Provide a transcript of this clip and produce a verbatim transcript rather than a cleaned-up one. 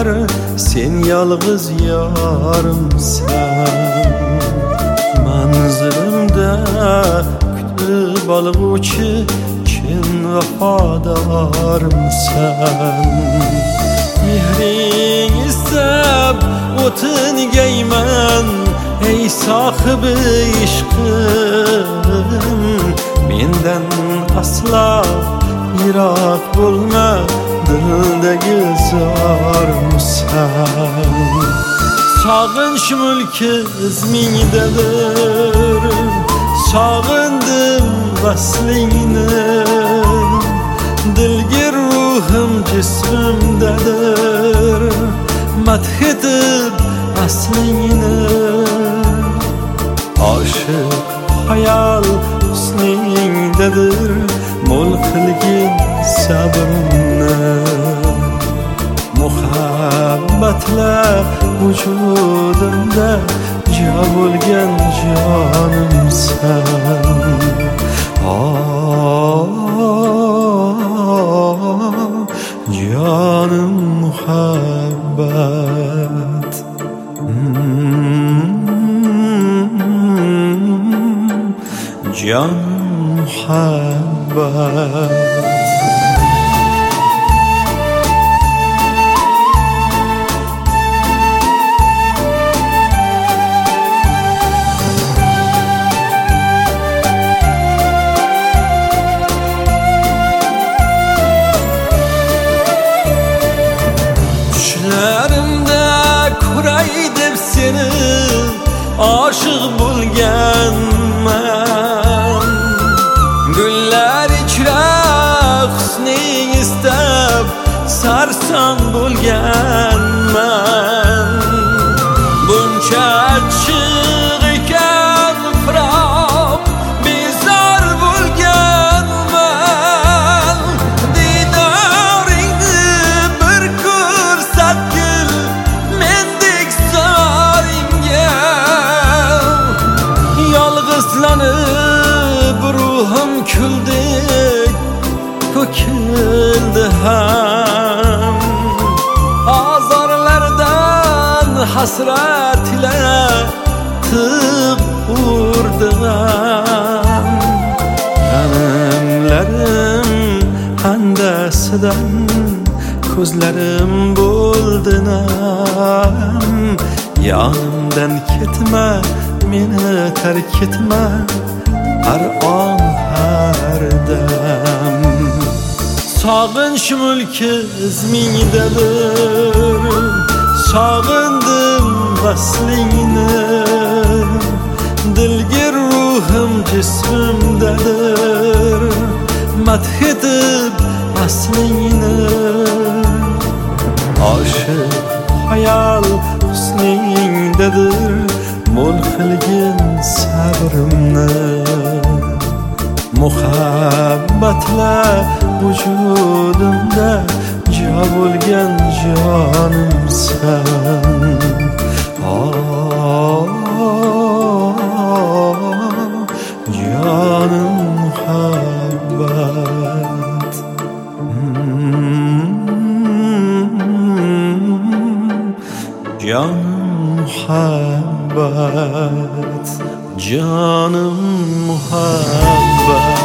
sen yalğız yarımsan. Manzilimde kütüp alğuçi chin vafadarımsan. Mehrin istep o'tin geymen ey sahibi ishqim. Menden asla yiroq bo'lma, dildagi zormsan. Sog'inch mulki izmingdadir, sog'indim vaslingni. Dilgir ruhim jismimdadir, madh etib aslingni. Oshiq hayal husningdadir, mo'l qilgin sabrimni. Muhabbatlar vujudimda jo bo'lgan jonimsan. Oh, jonim muhabbat. Jonim muhabbat. Düşlerimde kuray deb seni aşık bo'lganman. Gullar ichra husning istab sarson bo'lganman. Buncha achchiq ekan firoq, bezor bo'lganman. Didoringni bir ko'rsatgil mendek zoringga. Yolg'izlanib ruhim kuldi, to'kildi ham. Azorlardan hasrat ila tig' urdi ham. G'animlarim andasidan ko'zlarim bo'ldi nam. Yonimdan ketma, meni tark etma, har on har dam. Sog'inch mulki izmingdadir, sog'indim vaslingni. Dilgir ruhim jismimdadir, madh etib aslingni. Oshiq hayal husningdadir, mo'l qilgin sabrimni. Muhabbatlar vujudimda jo bo'lgan jonimsan. Oh, jonim muhabbat. Jonim muhabbat, jonim muhabbat.